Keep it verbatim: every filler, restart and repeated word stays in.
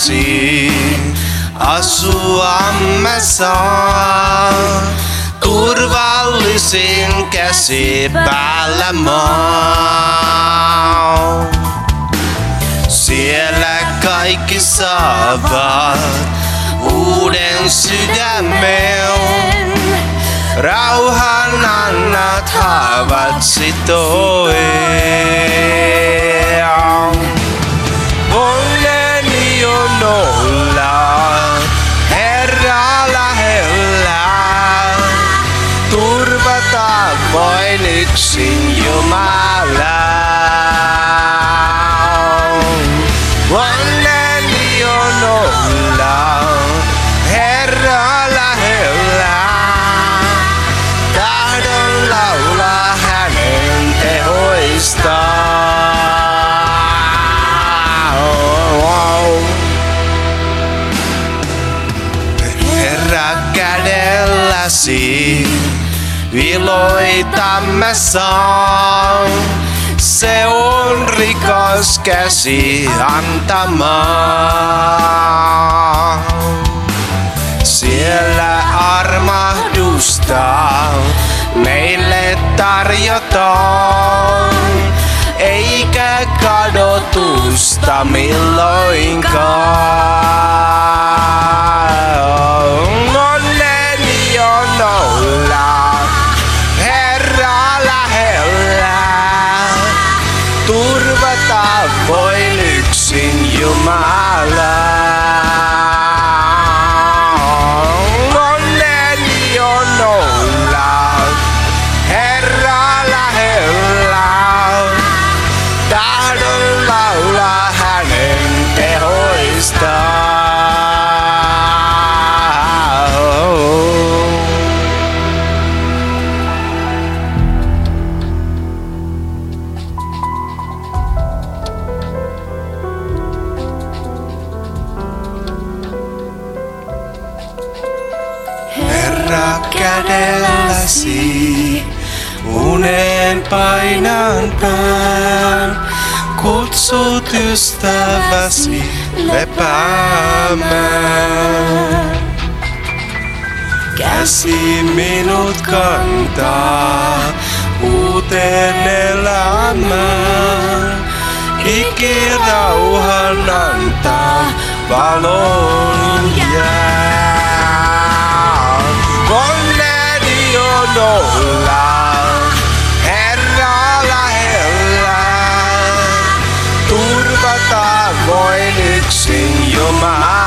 lähessäsi asuamme saa. Turvallisin käsi päällä maa. Siellä kaikki saavat uuden sydämen. Rauhan annat haavat sitoen. Onneni on olla Herra lähellä. Turvata voin yksin Jumala. Onneni on olla Herra lähellä. Tahdon laulaa hänen tehoistaan. Herra kädelläsi iloitamme saa. Se on rikas käsi antamaan. Siellä armahdusta meille tarjotaan, eikä kadotusta milloinkaan. Onneni on olla Herra lähellä. Turvata voin yksin Jumala. Onneni on olla Herra lähellä. Tahdon laulaa hänen tehoistaan. Herra kädelläsi unen painan pään. Kutsut ystäväsi lepäämään. Käsi minut kantaa uuteen elämään. Ikirauhan antaa valon jää. Onneni on olla Herra lähellä. Turvata voin yksin Jumala.